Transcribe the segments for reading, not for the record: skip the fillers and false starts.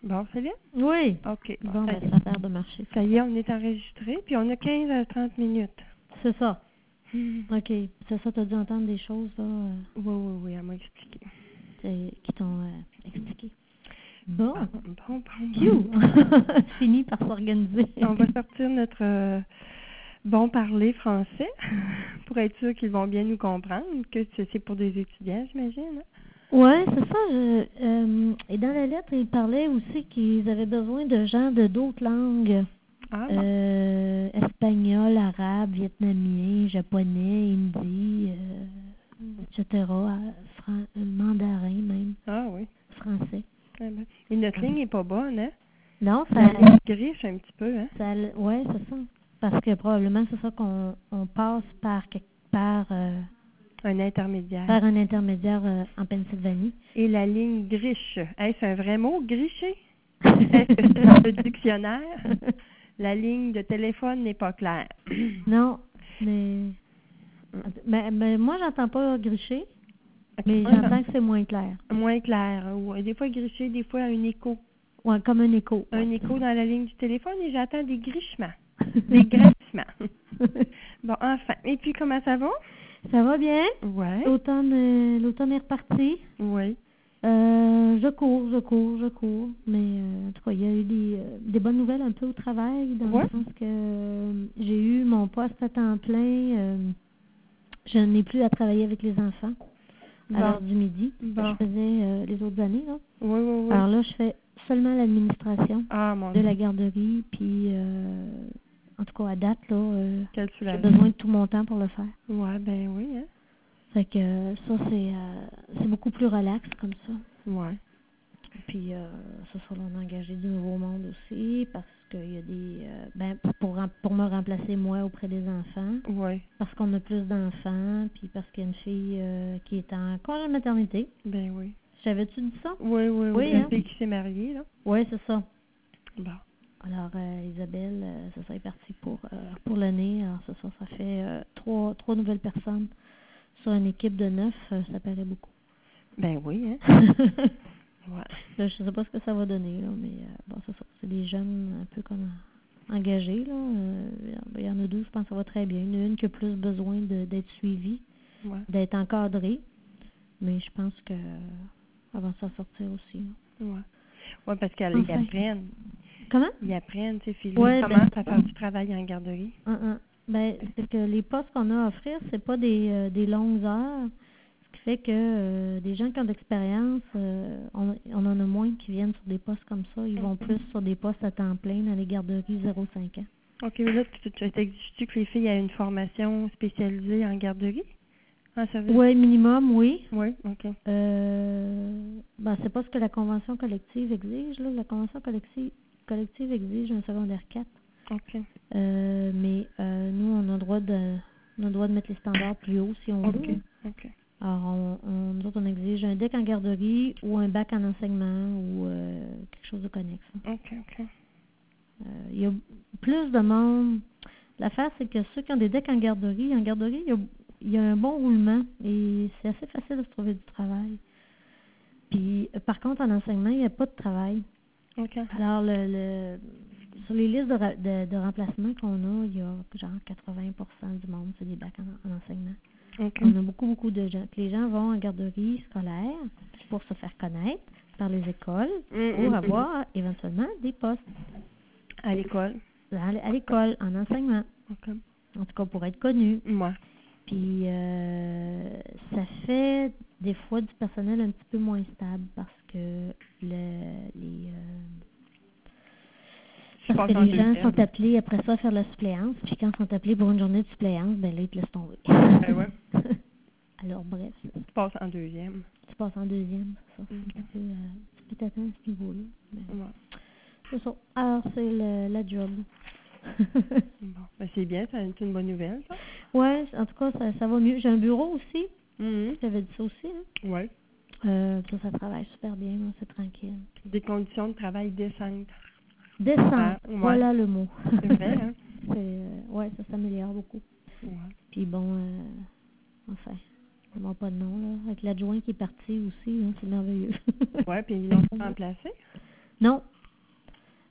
Bon, c'est bien? Oui. OK. Bon, ben, ça a l'air de marcher. Ça y est, on est enregistré, puis on a 15 à 30 minutes. C'est ça. OK. C'est ça, tu as dû entendre des choses, là, Oui, elle m'a expliqué. qui t'ont expliqué. Bon. Bon. Fini par s'organiser. On va sortir notre bon parler français pour être sûr qu'ils vont bien nous comprendre, que c'est pour des étudiants, j'imagine. Hein? Oui, c'est ça. Et dans la lettre, ils parlaient aussi qu'ils avaient besoin de gens de d'autres langues. Ah, bon. Espagnol, arabe, vietnamien, japonais, hindi, etc. Mandarin même. Ah oui. Français. Ah ben. Et notre ligne n'est pas bonne, hein? Non, ça griche un petit peu, hein? Oui, c'est ça. Parce que probablement, c'est ça qu'on passe par quelque part... un intermédiaire. Par un intermédiaire en Pennsylvanie. Et la ligne griche. Est-ce un vrai mot, gricher? Est-ce que c'est dans le dictionnaire? La ligne de téléphone n'est pas claire. Non, mais moi, j'entends pas gricher, mais j'entends que c'est moins clair. Moins clair. Ouais. Des fois gricher, des fois un écho. Oui, comme un écho. Un écho dans la ligne du téléphone et j'entends des grichements. Des graissements. Bon, enfin. Et puis, comment ça va? Ça va bien. Oui. L'automne est reparti. Oui. Je cours. Mais en tout cas, il y a eu des bonnes nouvelles un peu au travail, dans le sens que j'ai eu mon poste à temps plein. Je n'ai plus à travailler avec les enfants à l'heure du midi. Je faisais les autres années. Là. Oui. Alors là, je fais seulement l'administration de la garderie. Puis, en tout cas, à date, là, j'ai besoin de tout mon temps pour le faire. Oui, ben oui. Hein? Fait que ça, c'est beaucoup plus relax comme ça. Oui. Puis, ça, on a engagé du nouveau monde aussi parce qu'il y a des... pour me remplacer, moi, auprès des enfants. Oui. Parce qu'on a plus d'enfants, puis parce qu'il y a une fille qui est en congé de maternité. Ben oui. J'avais-tu dit ça? Oui. Une fille qui s'est mariée, là. Oui, c'est ça. Bon. Alors, Isabelle, c'est ça, est partie pour l'année. Alors, c'est ça, ça fait trois nouvelles personnes sur une équipe de 9. Ça paraît beaucoup. Ben oui, hein? Ouais. Là, je sais pas ce que ça va donner, là, mais bon, c'est ça. C'est des jeunes un peu comme engagés, là. Il y en a deux, je pense que ça va très bien. Il y en a une qui a plus besoin d'être suivie, d'être encadrée. Mais je pense que elle va s'en sortir aussi. Oui, parce qu'ils apprennent. Comment? Ils apprennent, tu sais, Philippe. Comment à faire du travail en garderie? Ben, c'est que les postes qu'on a à offrir, c'est pas des longues heures. Ce qui fait que des gens qui ont d'expérience, on en a moins qui viennent sur des postes comme ça. Ils vont plus sur des postes à temps plein dans les garderies 0-5 ans. OK, mais là, t'exiges-tu que les filles aient une formation spécialisée en garderie? En service? Oui, minimum, oui. Oui, OK. Ben, c'est pas ce que la convention collective exige, là. La convention collective exige un secondaire 4. OK. Mais nous, on a le droit de mettre les standards plus hauts si on veut. OK. Alors, nous autres, on exige un DEC en garderie ou un bac en enseignement ou quelque chose de connexe. OK. Il y a plus de monde. L'affaire, c'est que ceux qui ont des DEC en garderie, il y a un bon roulement et c'est assez facile de se trouver du travail. Puis, par contre, en enseignement, il n'y a pas de travail. OK. Alors, sur les listes de remplacement qu'on a, il y a genre 80% du monde, c'est des bacs en enseignement. Okay. On a beaucoup de gens. Les gens vont en garderie scolaire pour se faire connaître par les écoles pour avoir éventuellement des postes. À l'école? À l'école, en enseignement. Okay. En tout cas, pour être connu. Ouais. Puis, ça fait des fois du personnel un petit peu moins stable parce que les gens sont appelés après ça à faire la suppléance. Puis quand ils sont appelés pour une journée de suppléance, ben là, ils te laissent tomber. Ben ouais. Alors, bref. Tu passes en deuxième. C'est ça. C'est un peu tâtant à ce niveau-là. Mais c'est ça. Alors, c'est la job. Bon, ben c'est bien, c'est une bonne nouvelle, ça. Oui, en tout cas, ça va mieux. J'ai un bureau aussi. Tu avais dit ça aussi, hein? Oui. Ça travaille super bien, là, c'est tranquille. Puis... Des conditions de travail décentes. Décentes, voilà le mot. C'est vrai, hein? Ça s'améliore beaucoup. Ouais. Puis bon, enfin, ça n'a pas de nom, là. Avec l'adjoint qui est parti aussi, hein, c'est merveilleux. Oui, puis ils l'ont pas remplacé? Non,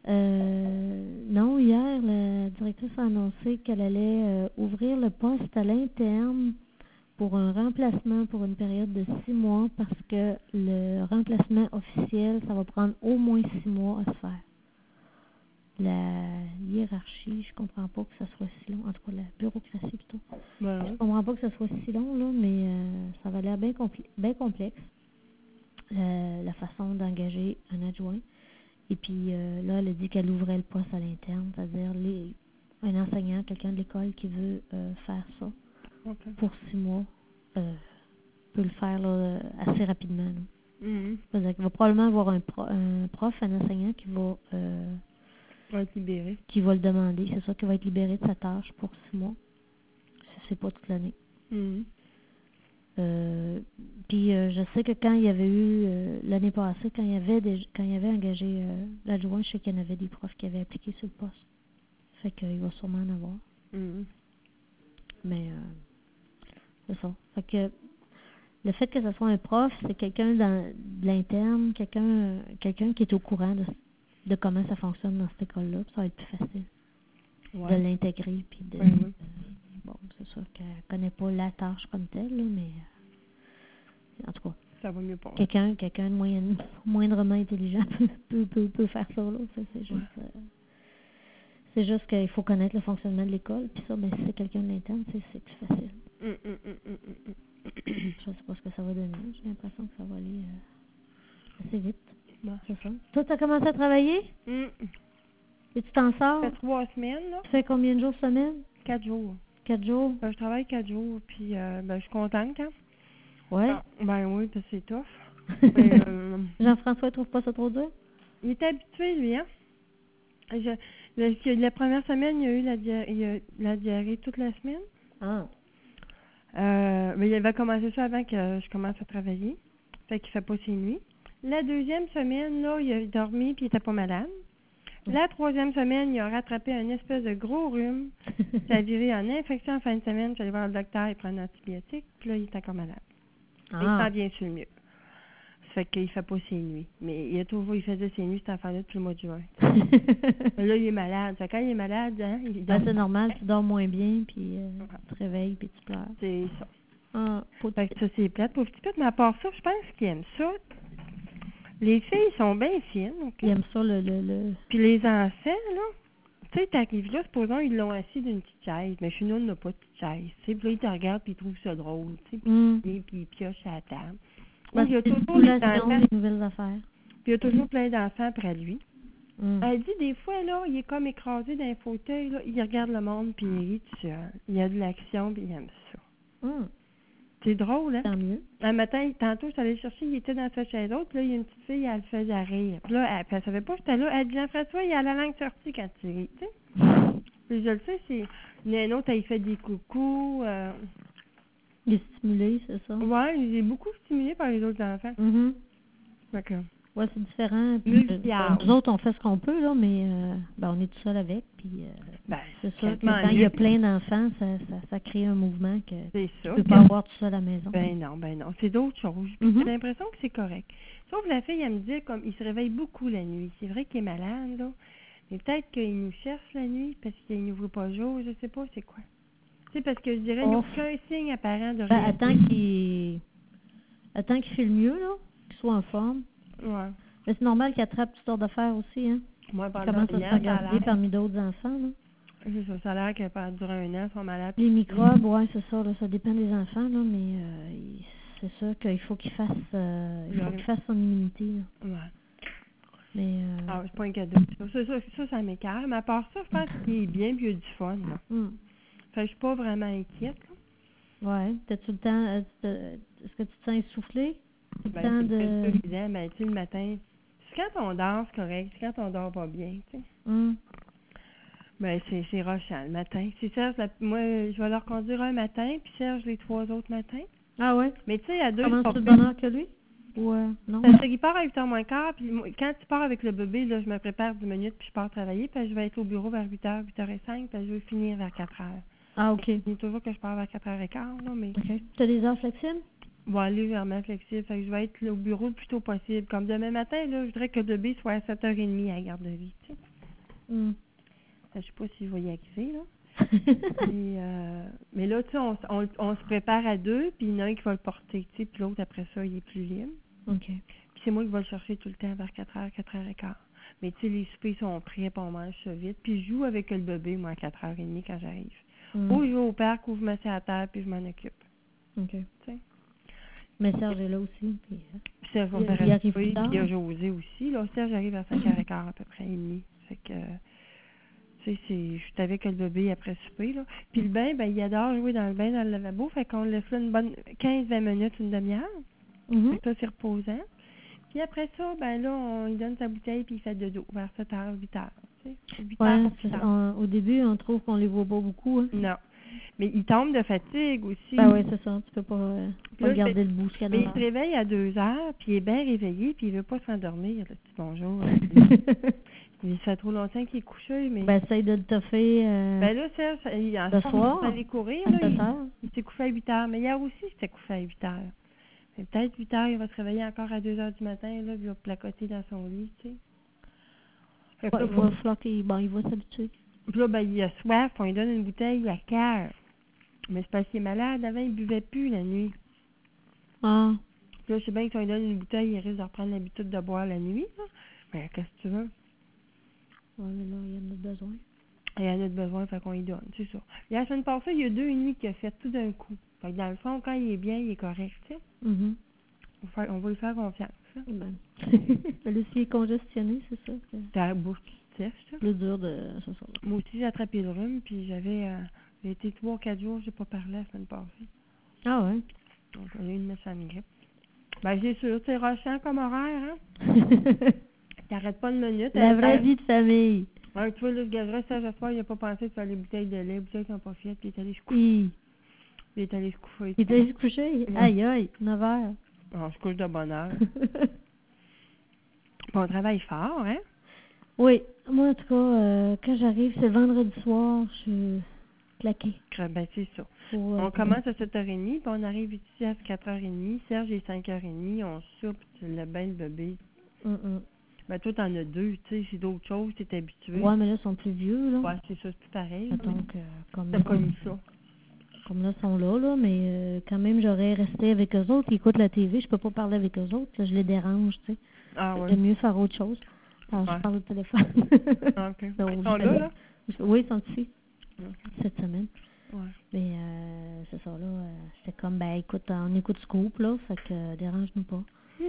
Non, hier, la directrice a annoncé qu'elle allait ouvrir le poste à l'interne pour un remplacement pour une période de 6 mois parce que le remplacement officiel, ça va prendre au moins 6 mois à se faire. La hiérarchie, je comprends pas que ça soit si long. En tout cas, la bureaucratie plutôt. Ben, Je comprends pas que ça soit si long, là, mais ça va l'air bien complexe. La façon d'engager un adjoint. Et puis là, elle a dit qu'elle ouvrait le poste à l'interne, c'est-à-dire un enseignant, quelqu'un de l'école qui veut faire ça pour 6 mois, peut le faire là, assez rapidement. C'est-à-dire qu'il va probablement avoir un prof, un enseignant qui va être libéré. Qui va le demander. C'est ça, qui va être libéré de sa tâche pour 6 mois. Si c'est pas toute l'année. Puis je sais que quand il y avait eu l'année passée, quand il y avait engagé l'adjoint, je sais qu'il y en avait des profs qui avaient appliqué sur le poste. Fait qu'il va sûrement en avoir. Mais c'est ça. Fait que le fait que ce soit un prof, c'est quelqu'un de l'interne, quelqu'un qui est au courant de comment ça fonctionne dans cette école-là. Ça va être plus facile de l'intégrer. Puis bon, c'est sûr qu'elle connaît pas la tâche comme telle, là, mais en tout cas, ça va mieux pour quelqu'un de moindrement intelligent peut faire ça. Là. Ça, c'est juste qu'il faut connaître le fonctionnement de l'école. Puis ça, ben, si c'est quelqu'un de l'interne, c'est plus facile. Je sais pas ce que ça va donner. J'ai l'impression que ça va aller assez vite. C'est ça. Toi, tu as commencé à travailler? Et tu t'en sors? Ça fait 3 semaines, là. Tu fais combien de jours semaine? 4 jours. 4 jours? Je travaille 4 jours, puis je suis contente, hein? Ouais? Ben oui, parce que c'est tough. Jean-François, il trouve pas ça trop dur? Il est habitué, lui, hein? La première semaine, il y a eu la diarrhée toute la semaine. Mais il va commencer ça avant que je commence à travailler. Fait qu'il fait pas ses nuits. La deuxième semaine, là, il a dormi puis il était pas malade. La troisième semaine, il a rattrapé un espèce de gros rhume. Ça a viré en infection en fin de semaine. J'allais voir le docteur, il prend un antibiotique, puis là, il est encore malade. Il s'en vient sur le mieux. Ça fait qu'il fait pas ses nuits. Mais il faisait ses nuits, cette affaire-là, depuis le mois de juin. Là, il est malade. Fait quand il est malade, hein, c'est normal, tu dors moins bien, puis tu te réveilles, puis tu pleures. C'est ça. Fait que ça, c'est plate. Pour petit peu, mais à part ça, je pense qu'il aime ça. Les filles sont bien fines. Okay? Ils aiment ça, Puis les enfants, là, tu sais, t'arrives là, supposons, ils l'ont assis d'une petite chaise, mais chez nous, on n'a pas de petite chaise. Puis là, ils te regardent, puis ils trouvent ça drôle, tu sais, puis ils piochent à la table. Il y a toujours des nouvelles affaires. Puis il y a toujours plein d'enfants près de lui. Elle dit, des fois, là, il est comme écrasé dans un fauteuil, là, il regarde le monde, puis il rit tout seul. Il y a de l'action, puis il aime ça. C'est drôle, hein? Tant mieux. Un matin, tantôt, je suis allée chercher, il était dans sa chaise haute, puis là, il y a une petite fille, elle le faisait rire. Puis là, elle savait pas que j'étais là. Elle dit, Jean-François, il a la langue sortie quand tu ris, tu sais. Puis je le sais, c'est... Il y a un autre, il fait des coucous. Il est stimulé, c'est ça? Ouais, il est beaucoup stimulé par les autres enfants. D'accord. Ouais, c'est différent. Nous autres, on fait ce qu'on peut, là, mais on est tout seul avec. Puis c'est sûr que quand il y a plein d'enfants, ça crée un mouvement que tu ne peux pas avoir tout seul à la maison. Ben non. C'est d'autres choses. Puis j'ai l'impression que c'est correct. Sauf la fille, elle me dit comme il se réveille beaucoup la nuit. C'est vrai qu'il est malade, là. Mais peut-être qu'il nous cherche la nuit parce qu'il n'ouvre pas le jour. Je sais pas c'est quoi. Tu sais, parce que je dirais, il n'y a aucun signe apparent de rien. Attends qu'il file mieux, là, qu'il soit en forme. Ouais. Mais c'est normal qu'il attrape toutes sortes d'affaires aussi, hein. Moi, il commence à se regarder parmi d'autres enfants, là. C'est ça, ça a l'air que durant un an, ils sont malades. Les microbes, ouais, c'est ça, là, ça dépend des enfants, là, mais c'est sûr qu'il faut qu'il fasse son immunité, là. Ouais. Mais c'est pas un cadeau. Ça m'écarte. Mais à part ça, je pense qu'il est bien, puis il y a du fun, là. Fait que je suis pas vraiment inquiète, là. Ouais. T'as-tu le temps, est-ce que tu te sens essoufflé? C'est évident, mais tu sais, le matin, c'est quand on dort, c'est correct. C'est quand on dort pas bien, tu sais. Ben, c'est rushant, le matin. C'est Serge, moi, je vais leur conduire un matin, puis Serge les 3 autres matins. Ah ouais? Mais tu sais, à 2, comment tu de bonne heure que lui? Ouais, non. Parce qu'il part à 8h moins quart, puis quand tu pars avec le bébé, là, je me prépare 10 minutes, puis je pars travailler, puis je vais être au bureau vers 8h, 8h05, puis je vais finir vers 4h. Ah, OK. C'est toujours que je pars vers 4h15, là, mais... OK. Tu as des heures flexibles? Bon, légèrement flexible, fait que je vais être au bureau le plus tôt possible. Comme demain matin, là, je voudrais que le bébé soit à 7h30 à la garderie, tu sais. Je sais pas s'il va y arriver, là. Mais là, tu sais, on se prépare à deux, puis il y en a un qui va le porter, tu sais, puis l'autre, après ça, il est plus libre. OK. Puis c'est moi qui vais le chercher tout le temps vers 4h, 4h15. Mais tu sais, les soupers sont prêts, puis on mange ça vite. Puis je joue avec le bébé, moi, à 4h30 quand j'arrive. Ou je vais au parc, ou je me mets à terre, puis je m'en occupe. OK. Tu sais. Mais Serge est là aussi. Puis, Serge va il faire arrive un souper, plus tard. puis il y a José aussi. Là, Serge arrive à 5h15 à peu près, et demi. Fait que... Tu sais, je suis avec le bébé après souper, là. Puis le bain, ben, il adore jouer dans le bain, dans le lavabo. Fait qu'on le laisse là une bonne 15-20 minutes, une demi-heure. Fait que ça, c'est reposant. Puis après ça, ben là, on lui donne sa bouteille, puis il fait dodo vers 7h, 8h. Tu sais, 8h. Au début, on trouve qu'on les voit pas beaucoup. Hein. Non. Mais il tombe de fatigue aussi. Ben oui, c'est ça. Tu peux pas Là, garder debout jusqu'à 9 Mais il heures. se réveille à 2h, puis il est bien réveillé, puis il veut pas s'endormir. Le petit bonjour. Il fait trop longtemps qu'il est couché, mais... Ben, essaye de le toffer Ben là, Serge, le soir, il allait courir, à là, 7h. il s'est couché à 8h. Mais hier aussi, il s'était couché à 8h. Mais peut-être 8h, il va se réveiller encore à 2h du matin, là, puis il va placoter dans son lit, tu sais. Fait que là, Il va falloir qu'il il va s'habituer. Puis là, ben, il a soif, on lui donne une bouteille à cœur. Mais c'est parce qu'il est malade. Avant, il buvait plus la nuit. Ah. Puis là, je sais bien que si on lui donne une bouteille, il risque de reprendre l'habitude de boire la nuit, là. Mais qu'est-ce que tu veux? Ouais, mais là, il y en a besoin. Il y en a besoin, fait qu'on lui donne, c'est ça. Et la semaine passée, il y a 2 nuits qu'il a fait tout d'un coup. Fait que dans le fond, quand il est bien, il est correct, tu sais. On va lui faire confiance. Hein? Ben. Mais là, s'il est congestionné, c'est ça. T'as la bouche qui sèche, ça. Plus dur de... C'est ça. Moi aussi, j'ai attrapé le rhume, puis j'ai été 3 ou 4 jours, j'ai pas parlé la semaine passée. Ah ouais? Donc, j'ai eu une méchante grippe. Ben, j'ai sûr, c'est rushant comme horaire, hein. T'arrêtes pas une minute. La vraie vie de famille. Ouais, tu vois, là, le gagerais, ça, ce soir, il a pas pensé de faire les bouteilles de lait, les bouteilles qui n'ont pas fait, puis il est allé se coucher. Il est allé se coucher. Il est allé se coucher? Aïe, aïe, 9h. On se couche de bonne heure. On travaille fort, hein? Oui. Moi, en tout cas, quand j'arrive, c'est vendredi soir, je suis claquée. Ben, c'est ça. On commence à 7h30, puis on arrive ici à 4h30. Serge est 5h30, on soupe, le bain, le bébé. Ben, toi, t'en as 2, tu sais, c'est d'autres choses, t'es habitué. Ouais, mais là, ils sont plus vieux, là. Ouais, c'est ça, c'est tout pareil. Donc, t'as connu ça. Comme là, ils sont là, mais quand même, j'aurais resté avec eux autres. Ils écoutent la TV, je peux pas parler avec eux autres, là, je les dérange, tu sais. Ah ouais. J'aime mieux faire autre chose. Alors, je parle au téléphone. OK. Donc, ils sont là? Oui, ils sont ici. Okay. Cette semaine. Ouais. Mais c'est ça, là. C'était comme, ben, écoute, on écoute Scoop, là, fait que dérange-nous pas.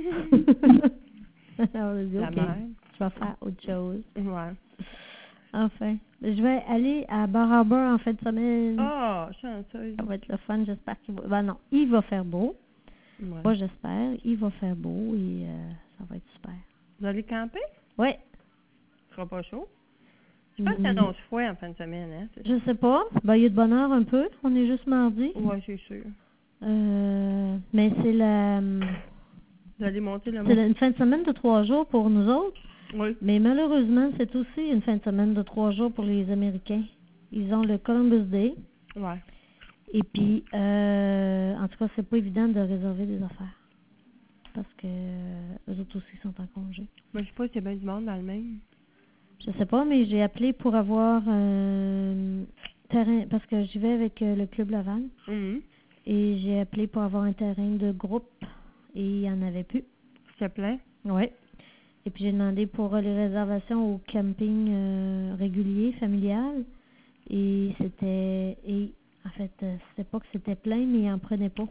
Alors, je dis, OK, je vais faire autre chose. Ouais. Enfin, je vais aller à Bar Harbor en fin de semaine. Ah, chanceuse. Ça va être le fun, j'espère qu'il va... Ben non, il va faire beau. Ouais. Moi, j'espère. Il va faire beau et ça va être super. Vous allez camper? Oui. Ce sera pas chaud? Je pense que ça annonce froid en fin de semaine, hein? Je sais pas. Ben, il y a de bonne heure un peu. On est juste mardi. Oui, c'est sûr. Mais c'est la... Vous allez monter le C'est une fin de semaine de 3 jours pour nous autres. Oui. Mais malheureusement, c'est aussi une fin de semaine de 3 jours pour les Américains. Ils ont le Columbus Day. Ouais. Et puis, en tout cas, c'est pas évident de réserver des affaires. Parce que eux autres aussi sont en congé. Ben, je sais pas s'il y a bien du monde dans le même. Je sais pas, mais j'ai appelé pour avoir un terrain, parce que j'y vais avec le Club Laval. Et j'ai appelé pour avoir un terrain de groupe et il n'y en avait plus. C'était plein? Oui. Et puis j'ai demandé pour les réservations au camping régulier, familial. Et en fait, c'était pas que c'était plein, mais ils n'en prenaient pas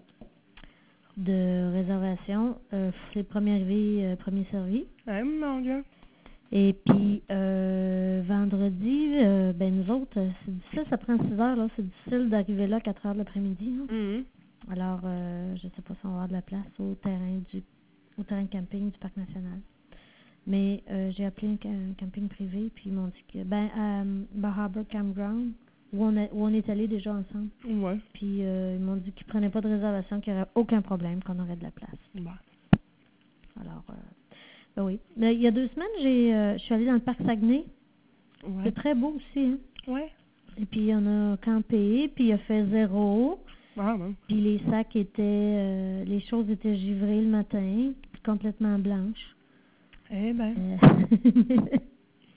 de réservation. C'est premier arrivé, premier servi. Ouais, mon Dieu. Et puis, vendredi, ben nous autres, c'est difficile, ça prend 6 heures, là. C'est difficile d'arriver là à 4 heures de l'après-midi. Alors, je sais pas si on va avoir de la place au terrain de camping du Parc national. Mais j'ai appelé un camping privé, puis ils m'ont dit que, à Bar Harbor Campground, où on est allé déjà ensemble. Ouais. Puis ils m'ont dit qu'ils prenaient pas de réservation, qu'il n'y aurait aucun problème, qu'on aurait de la place. Bon. Alors, ben oui. Mais il y a 2 semaines, je suis allée dans le parc Saguenay. Ouais. C'est très beau aussi, hein? Ouais. Et puis on a campé, puis il a fait 0. Ah, bon. Puis les sacs étaient, les choses étaient givrées le matin, puis complètement blanches. Eh ben. Il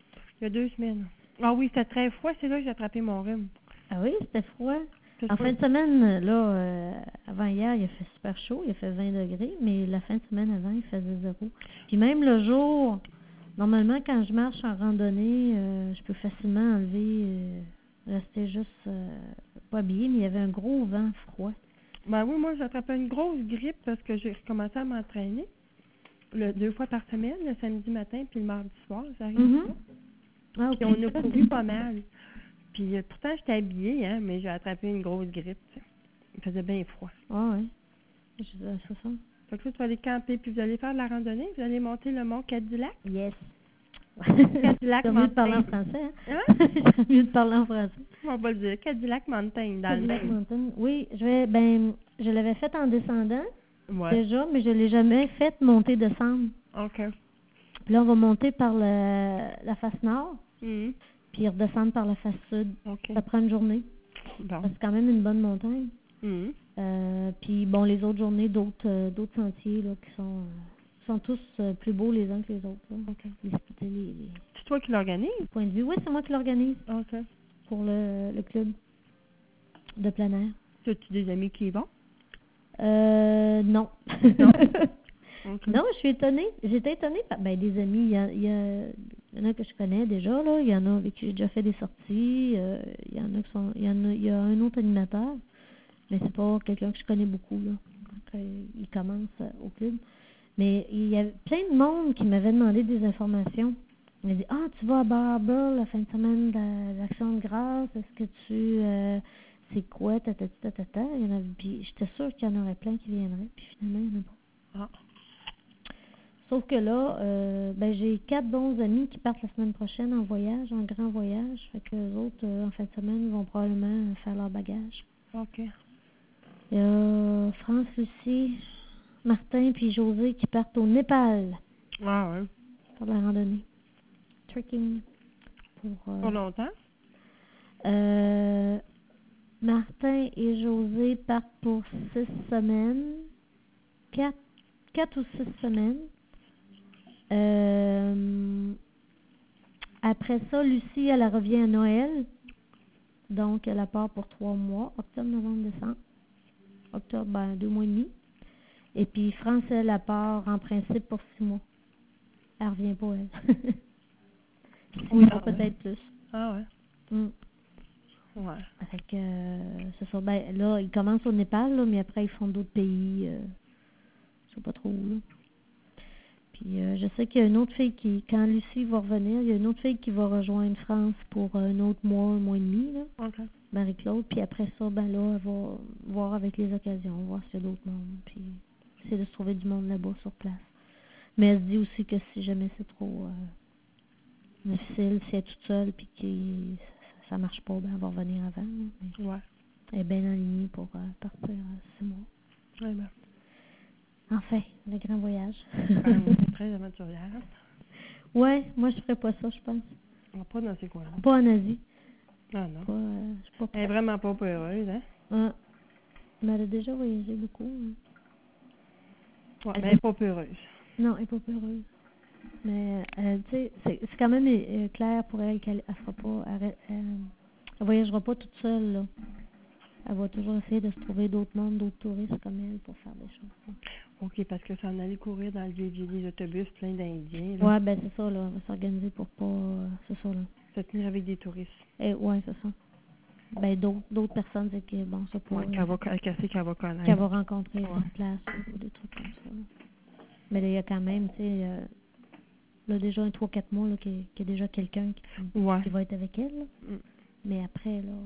Il y a 2 semaines. Ah oui, c'était très froid, c'est là que j'ai attrapé mon rhume. Ah oui, c'était froid. C'est En ça. fin de semaine, là, avant hier, il a fait super chaud, il a fait 20 degrés, mais la fin de semaine avant, il faisait 0. Puis même le jour, normalement, quand je marche en randonnée, je peux facilement enlever, rester juste pas habillée, mais il y avait un gros vent froid. Ben oui, moi, j'ai attrapé une grosse grippe parce que j'ai recommencé à m'entraîner 2 fois par semaine, le samedi matin puis le mardi soir, j'arrive Mhm. là. Ah, Puis ok. on a couru pas mal. Puis pourtant, j'étais habillée, hein, mais j'ai attrapé une grosse grippe. Tu sais. Il faisait bien froid. Ah ouais. C'est ça. Fait que là, tu vas aller camper, puis vous allez faire de la randonnée, vous allez monter le mont Cadillac. Yes. Cadillac C'est mieux de parler en Mountain. français, hein? Hein? C'est mieux de parler en français. On va le dire, Cadillac Mountain, dans Cadillac le Mountain. Oui, je l'avais fait en descendant Ouais. déjà, mais je l'ai jamais fait monter-descendre. OK. Puis là, on va monter par la face nord, Mhm. puis redescendre par la face sud. OK. Ça prend une journée. Bon. C'est quand même une bonne montagne. Mhm. Puis bon, les autres journées, d'autres sentiers là, qui sont tous plus beaux les uns que les autres. Là. OK. Les C'est toi qui l'organise? points de vue. Oui, c'est moi qui l'organise OK. pour le club de plein air. As-tu des amis qui y vont? Non. Non? OK. Non, je suis étonnée. J'étais étonnée par des amis. Il y en a que je connais déjà, là. Il y en a avec qui j'ai déjà fait des sorties. Il y en a qui sont. Il y a un autre animateur, mais c'est pas quelqu'un que je connais beaucoup, là. Quand il commence au club. Mais il y a plein de monde qui m'avait demandé des informations. Il m'a dit: Ah, tu vas à Barber la fin de semaine de l'Action de grâce, est-ce que tu c'est quoi, ta. Il y en avait, puis j'étais sûre qu'il y en aurait plein qui viendraient, puis finalement, il n'y en a pas. Ah. Sauf que là, j'ai 4 bons amis qui partent la semaine prochaine en voyage, en grand voyage. Fait que les autres, en fin de semaine, vont probablement faire leur bagage. OK. Il y a France, Lucie, Martin puis José qui partent au Népal Ah ouais. pour la randonnée. Trekking. Pour longtemps? Martin et José partent pour 6 semaines. 4 ou 6 semaines. Après ça, Lucie, elle revient à Noël. Donc, elle part pour 3 mois. Octobre, novembre, décembre. Octobre, 2 mois et demi. Et puis, France, elle part en principe pour 6 mois. Elle revient pas, elle. 6 mois, peut-être plus. Ah ouais. Ouais. Fait que, c'est ça. Là, ils commencent au Népal, là, mais après, ils font d'autres pays. Je sais pas trop où, là. Puis je sais qu'il y a une autre fille quand Lucie va revenir, il y a une autre fille qui va rejoindre France pour un autre mois, un mois et demi, là. OK. Marie-Claude. Puis après ça, là, elle va voir avec les occasions, voir s'il y a d'autres mondes. Puis essayer de se trouver du monde là-bas sur place. Mais elle se dit aussi que si jamais c'est trop difficile, si elle est toute seule, puis que ça marche pas, elle va revenir avant. Là. Mais Ouais. elle est bien alignée pour partir 6 mois. Ouais, ben. Enfin, le grand voyage. C'est très aventurière. Ouais, moi je ferais pas ça, je pense. On va pas dans ces coins-là. Pas en Asie. Ah non. Je suis pas Elle est vraiment pas peureuse, hein? Ah. Mais elle a déjà voyagé beaucoup. Hein. Ouais, mais elle est pas peureuse. Non, elle n'est pas peureuse. Mais, tu sais, c'est quand même clair pour elle qu'elle fera pas... Elle voyagera pas toute seule, là. Elle va toujours essayer de se trouver d'autres mondes, d'autres touristes comme elle pour faire des choses. Là. OK, parce que ça en allait courir dans le vieux des autobus plein d'Indiens. Là. Ouais, ben c'est ça, là. On va s'organiser pour pas... c'est ça, là. Se tenir avec des touristes. Ouais, c'est ça. Ben, d'autres personnes, c'est que, bon, c'est pas... Ouais, qu'elle va connaître. Qu'elle va rencontrer sur place ou des trucs comme ça. Là. Mais là, il y a quand même, tu sais, là, déjà un 3-4 mois, là, qu'il y a déjà quelqu'un qui va être avec elle, là. Mais après, là,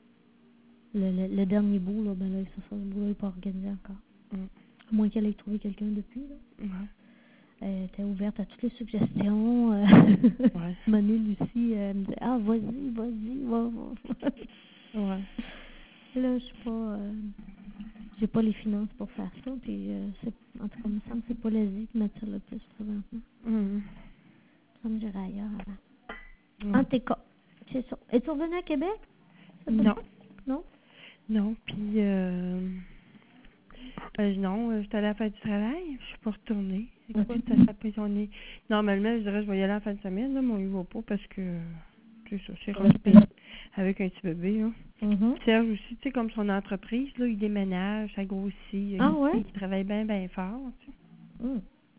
le dernier bout, là, ben là, c'est ça, le bout là n'est pas organisé encore. À moins qu'elle ait trouvé quelqu'un depuis, là. Elle était ouverte à toutes les suggestions. Monet, Lucie, elle me disait: Ah, vas-y, va. Ouais. Là, je suis pas... j'ai pas les finances pour faire ça, puis en tout cas, il me semble que c'est pas l'Asie qui m'attire le plus présentement. Ça me dirait ailleurs avant. En tout cas, c'est ça. Es-tu revenue à Québec? Non. Non? Non, puis Non, j'étais allée à la fête du travail. Je suis pas retournée. Écoute, ça a pris son nez. Normalement, je dirais que je vais y aller à la fin de semaine, là, mais on y va pas parce que c'est ça, c'est respect avec un petit bébé. Là. Serge aussi, tu sais, comme son entreprise, là, il déménage, ça grossit. Il travaille bien, bien fort. Tu sais.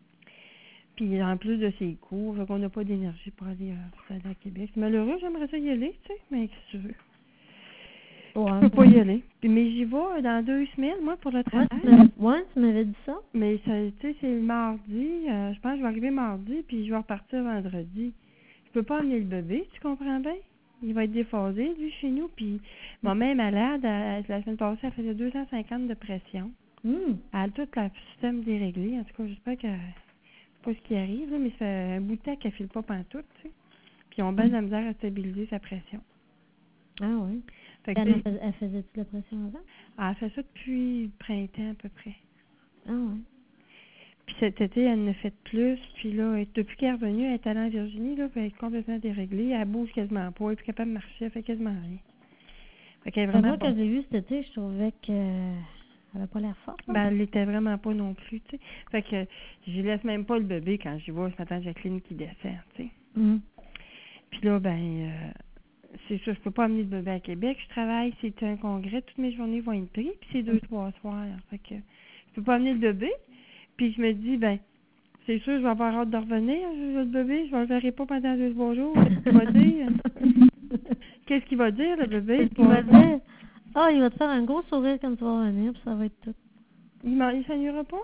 Puis en plus de ses cours, on n'a pas d'énergie pour aller à Québec. C'est malheureux, j'aimerais ça y aller, tu sais, mais qu'est-ce que tu veux? Je peux pas y aller. Mais j'y vais dans 2 semaines, moi, pour le travail. Tu m'avais dit ça. Mais ça, tu sais, c'est mardi. Je pense que je vais arriver mardi, puis je vais repartir vendredi. Je peux pas amener le bébé, tu comprends bien? Il va être déphasé, lui, chez nous. Puis ma mère est malade. La semaine passée, elle faisait 250 de pression. Elle a tout le système déréglé. En tout cas, j'espère que c'est pas ce qui arrive, là, mais ça fait un bout de temps qu'elle file pas pantoute, tu sais. Puis ils ont bien de la misère à stabiliser sa pression. Ah oui. Elle faisait-tu la pression avant? Elle fait ça depuis le printemps à peu près. Ah oui. Puis cet été, elle en a fait plus. Puis là, depuis qu'elle est revenue, elle est allée en Virginie, là, puis elle est complètement déréglée. Elle bouge quasiment pas. Elle est plus capable de marcher. Elle fait quasiment rien. Fait qu'elle est vraiment moi, quand j'ai vu cet été, je trouvais qu'elle n'avait pas l'air forte. Ben, elle l'était vraiment pas non plus, tu sais. Fait que je laisse même pas le bébé quand j'y vais. Je m'attends à Jacqueline qui descend, tu sais. Puis là, c'est ça, je peux pas amener le bébé à Québec. Je travaille, c'est un congrès. Toutes mes journées vont être prises. Puis c'est 2-3 soirs. Fait que je peux pas amener le bébé. Puis je me dis, c'est sûr, je vais avoir hâte de revenir. Le bébé, je ne le verrai pas pendant 2-3 jours. Qu'est-ce qu'il va dire? Qu'est-ce qu'il va dire, le bébé? Il va dire, il va te faire un gros sourire quand tu vas revenir, puis ça va être tout. Il s'ennuiera pas?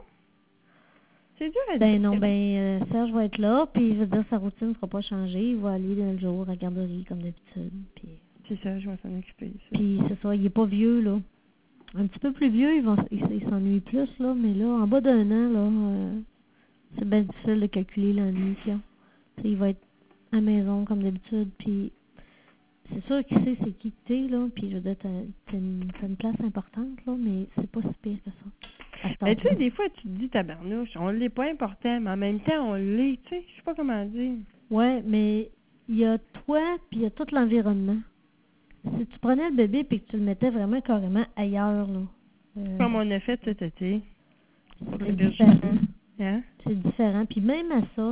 C'est dur à dire. Serge va être là, puis je veux dire, sa routine ne sera pas changée. Il va aller le jour à la garderie, comme d'habitude. Puis... C'est ça, je vais s'en occuper. Puis c'est ça, il n'est pas vieux, là. Un petit peu plus vieux, il s'ennuie plus, là, mais là, en bas d'1 an, là, c'est bien difficile de calculer l'ennui qu'il a. T'sais, il va être à la maison, comme d'habitude, puis c'est sûr qu'il sait c'est qui que t'es, là, puis je veux dire, t'as une place importante, là, mais c'est pas si pire que ça. Mais tu sais, des fois, tu te dis, tabarnouche, on l'est pas important, mais en même temps, on l'est, tu sais, je sais pas comment dire. Ouais, mais il y a toi, puis il y a tout l'environnement. Si tu prenais le bébé et que tu le mettais vraiment carrément ailleurs, là. Comme on a fait cet été. C'est différent. Hein? C'est différent. Puis même à ça,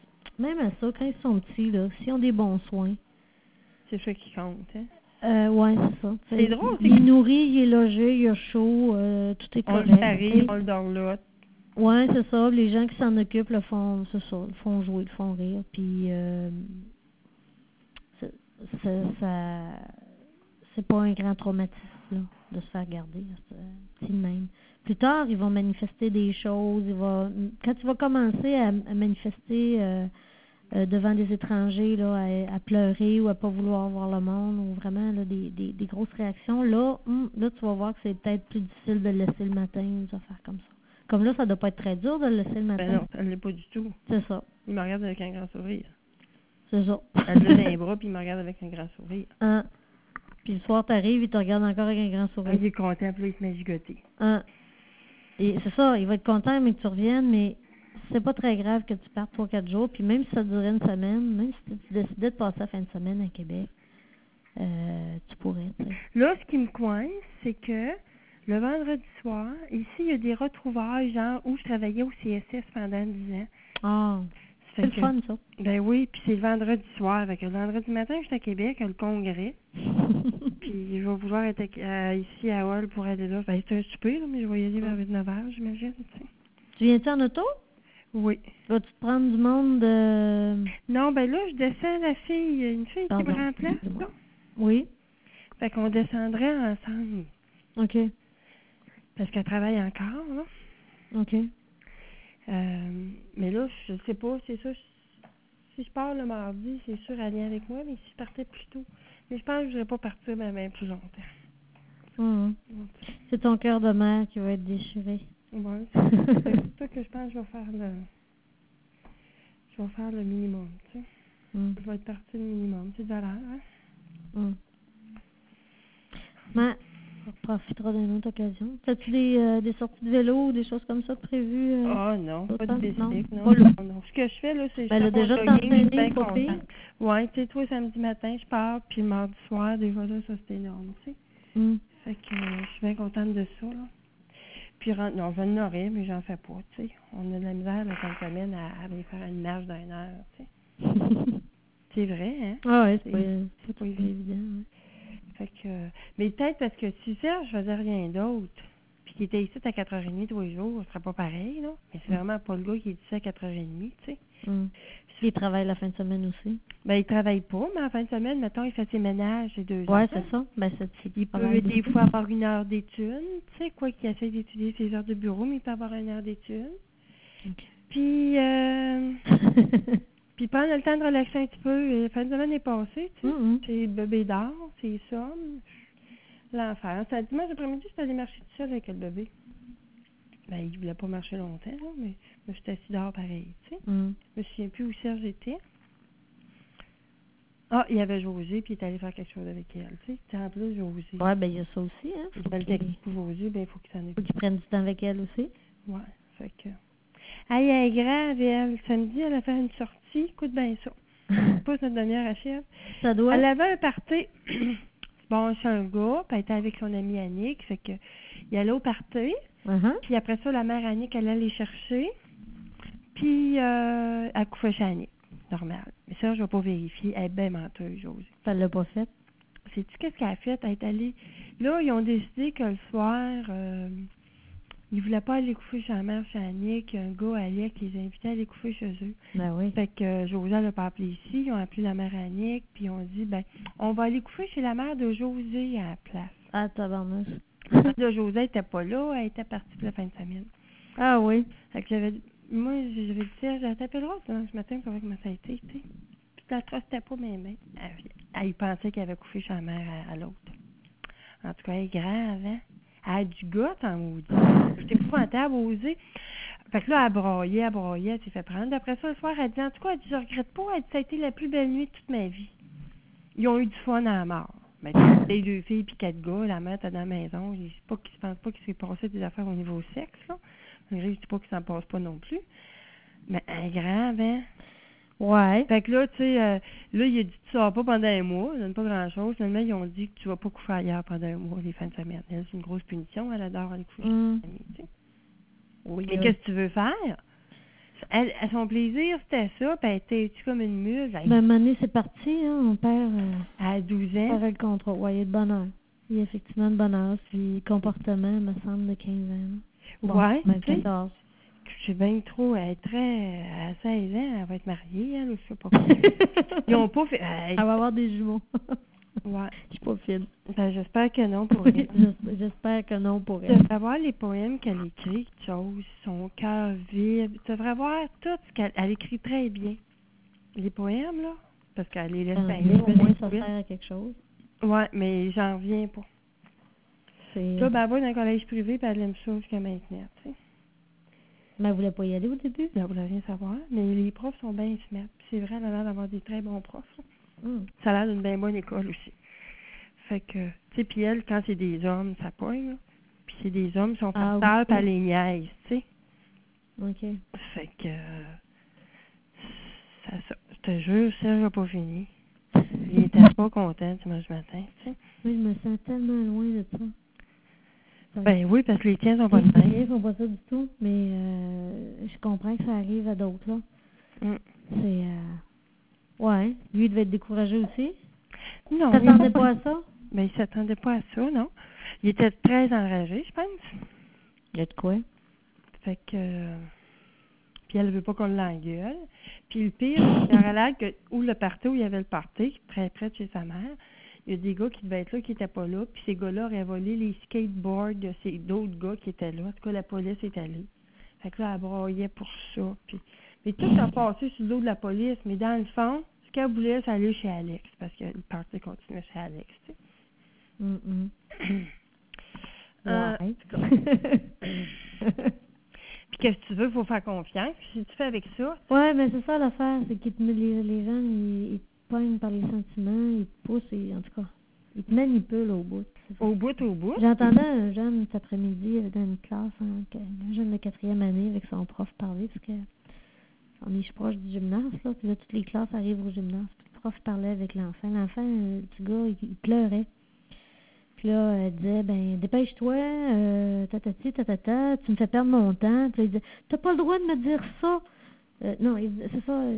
quand ils sont petits, là, s'ils ont des bons soins. C'est ça qui compte, hein? Ouais, c'est ça. C'est drôle. Il est nourri, il est logé, il a chaud, tout est correct. On le arrive, on le dorlote. Ouais, c'est ça. Les gens qui s'en occupent le font, c'est ça, le font jouer, le font rire. Puis c'est pas un grand traumatisme là, de se faire garder. C'est le même. Plus tard, ils vont manifester des choses. Quand tu vas commencer à manifester devant des étrangers, là, à pleurer ou à pas vouloir voir le monde, ou vraiment là, des grosses réactions, là, tu vas voir que c'est peut-être plus difficile de le laisser le matin, ou de faire comme ça. Comme là, ça doit pas être très dur de le laisser le matin. Ben non, ça ne l'est pas du tout. C'est ça. Il me regarde avec un grand sourire. C'est ça. Elle le donne les bras, puis il me regarde avec un grand sourire. Puis le soir, t'arrives, il te regarde encore avec un grand sourire. Il est content, puis là, il se met gigoté. Et c'est ça, il va être content, mais que tu reviennes, mais c'est pas très grave que tu partes 3-4 jours, puis même si ça durait une semaine, même si tu décidais de passer la fin de semaine à Québec, tu pourrais, tu sais. Là, ce qui me coince, c'est que le vendredi soir, ici, il y a des retrouvailles, genre, où je travaillais au CSS pendant 10 ans. C'est le fun, ça. Ben oui, puis c'est le vendredi soir. Fait que le vendredi matin, je suis à Québec, le congrès. Puis je vais vouloir être ici à Hall pour aller là. Ben, c'est un souper, là, mais je vais y aller vers 9h, j'imagine. Tu sais. Tu viens-tu en auto? Oui. Vas-tu te prendre du monde de... Non, ben là, je descends une fille qui me remplace, là. Oui. Fait qu'on descendrait ensemble. OK. Parce qu'elle travaille encore, là. OK. Mais là, je sais pas, c'est ça. Si je pars le mardi, c'est sûr, elle vient avec moi, mais si je partais plus tôt. Mais je pense que je ne voudrais pas partir même plus longtemps. C'est ton cœur de mère qui va être déchiré. Oui, c'est ça que je pense que je vais faire le minimum, tu sais. Je vais être partie le minimum, c'est de valeur, hein? Mais on profitera d'une autre occasion. As-tu des sorties de vélo ou des choses comme ça prévues? Non, pas de bicycle, non. Non. Ce que je fais, là, c'est que je déjà t'entraîner, bien contente. Oui, tu sais, toi, samedi matin, je pars, puis le mardi soir, déjà là, ça, c'est énorme, tu sais. Fait que je suis bien contente de ça, là. Puis, non, je l'aurais, mais j'en fais pas, tu sais. On a de la misère la fin de semaine à aller faire une marche d'1 heure, tu sais. C'est vrai, hein? Ah ouais, c'est pas évident. Ouais. Fait que, mais peut-être parce que si Serge faisait rien d'autre, puis qu'il était ici à 4h30 tous les jours, ce serait pas pareil, là. Mais c'est vraiment pas le gars qui est ici à 4h30, tu sais. Il travaille la fin de semaine aussi. Ben, il travaille pas, mais en fin de semaine, mettons, il fait ses ménages, ses 2 Ouais, ans. c'est ça. Ben, Il peut des fois avoir 1 heure d'études, tu sais, quoi qu'il essaie d'étudier ses heures de bureau, mais il peut avoir 1 heure d'études. Okay. Puis, puis pendant le temps de relaxer un petit peu, la fin de semaine est passée, tu sais. C'est le bébé dort, c'est ça. L'enfer. Ça, dimanche après-midi, j'étais allée marcher tout seul avec le bébé. Ben, il voulait pas marcher longtemps, là, mais je suis assise dehors pareil, tu sais. Je me souviens plus où Serge était. Ah, il y avait José, puis il est allé faire quelque chose avec elle, tu sais. En plus, José. Ouais, ben, il y a ça aussi, hein. Il le texte pour José, ben, il faut qu'il s'en occupe. Faut qu'il prenne du temps avec elle aussi. Ouais, fait que... Ah, elle est grave, elle. Samedi, elle a fait une sortie. Écoute bien ça. Pas notre demi-heure à chef. Ça doit. Elle avait un party. Bon, c'est un gars, puis elle était avec son amie Annick, fait que il allait au party. Puis après ça, la mère Annick, elle allait les chercher. Puis elle couchait chez Annick. Normal. Mais ça, je vais pas vérifier. Elle est bien menteuse, Josée. Ça l'a pas fait? Sais-tu qu'est-ce qu'elle a fait? Elle est allée... Là, ils ont décidé que le soir, ils voulaient pas aller coucher chez la mère, chez Annick. Un gars, Alec, qui les invitait à aller coucher chez eux. Ben oui. Fait que Josée l'a pas appelé ici. Ils ont appelé la mère Annick. Puis ils ont dit, ben, on va aller coucher chez la mère de Josée à la place. Ah, tabarnouche. Là, Josée était pas là. Elle était partie pour la fin de semaine. Ah oui. Fait que moi, j'avais dit, j'ai t'appelleras ce matin pour voir comment ça a été, tu sais. Puis la trustait pas, mais elle pensait qu'elle avait couché chez la mère à l'autre. En tout cas, elle est grave, hein? Elle a du goût, en maudit. J'étais épouvantable, osée. Fait que là, elle broyait, elle s'est fait prendre. Après ça, le soir, elle dit, en tout cas, elle dit, je regrette pas, elle dit, ça a été la plus belle nuit de toute ma vie. Ils ont eu du fun à la mort. Mais les 2 filles puis 4 gars, la mère était dans la maison. Je pense pas qu'il s'est passé des affaires au niveau sexe, là. Je dis pas qu'il s'en passe pas non plus. Mais elle est grave, hein? Ouais. Fait que là, tu sais, là, il a dit, tu sors pas pendant 1 mois, ça donne pas grand-chose. Finalement, ils ont dit que tu vas pas coucher ailleurs pendant 1 mois, les fins de semaine. Elle, c'est une grosse punition, elle adore aller coucher chez ses amis, tu sais. Oui, mais qu'est-ce que tu veux faire? Elle, à son plaisir, c'était ça, puis elle était comme une muse. Ben, à un moment donné, c'est parti, hein, on perd... à 12 ans. On perd le contrôle. Ouais, il y a de bonheur. Il y a effectivement de bonheur, puis comportement, me semble, de 15 ans. Bon, ouais, même 14. Je sais bien trop, elle est très... À 16 ans, elle va être mariée, elle, je sais pas. Ils ont pas fait... Elle va avoir des jumeaux. Ouais. Je suis pas fine. Ben, j'espère que non pour elle. J'espère que non pour Tu elle. devrais voir les poèmes qu'elle écrit, chose, son cœur vide. Tu devrais voir tout ce qu'elle écrit très bien. Les poèmes, là, parce qu'elle les laisse Au moins, ça sert à quelque chose. Ouais, mais j'en reviens pas. Là, ben, elle va dans un collège privé, puis elle aime ça jusqu'à maintenant, tu sais. Mais elle voulait pas y aller au début? Elle voulait rien savoir, mais les profs sont bien smart. C'est vrai, elle a l'air d'avoir des très bons profs. Ça a l'air d'une bien bonne école aussi. Fait que, tu sais, puis elle, quand c'est des hommes, ça pogne, là. Puis c'est des hommes qui sont pasteurs, puis elle les niaise, tu sais. OK. Fait que, ça, je te jure, Serge n'a pas fini. Il était pas content dimanche matin, tu sais. Oui, je me sens tellement loin de ça. Ben oui, parce que les tiens sont pas de même. Les font pas ça du tout, mais je comprends que ça arrive à d'autres, là. C'est, ouais. Lui, il devait être découragé aussi. Non. Il s'attendait pas à ça? Ben, il s'attendait pas à ça, non. Il était très enragé, je pense. Il y a de quoi? Fait que... Puis elle veut pas qu'on l'engueule. Puis le pire, il aurait l'air que où le party, où il y avait le party, très près de chez sa mère, il y a des gars qui devaient être là, qui n'étaient pas là. Puis ces gars-là auraient volé les skateboards de ces d'autres gars qui étaient là. En tout cas, la police est allée. Fait que là, elle broyait pour ça. Puis, mais tout a passé sur le dos de la police. Mais dans le fond, ce qu'elle voulait, c'est aller chez Alex. Parce que le party continuait chez Alex, tu sais. Puis qu'est-ce que tu veux, il faut faire confiance. Puis si tu fais avec ça... Ouais, mais c'est ça l'affaire, c'est que les gens, ils te pognent par les sentiments, ils te poussent, et, en tout cas, ils te manipulent au bout. Au bout. J'entendais un jeune cet après-midi dans une classe, un jeune de 4e année avec son prof parler, parce que on est proche du gymnase, là, puis là, toutes les classes arrivent au gymnase. Puis le prof parlait avec l'enfant. L'enfant, le petit gars, il pleurait. Puis là, elle disait, ben, dépêche-toi, tatati, tatata, tu me fais perdre mon temps. Puis là, il disait, t'as pas le droit de me dire ça. Non, c'est ça,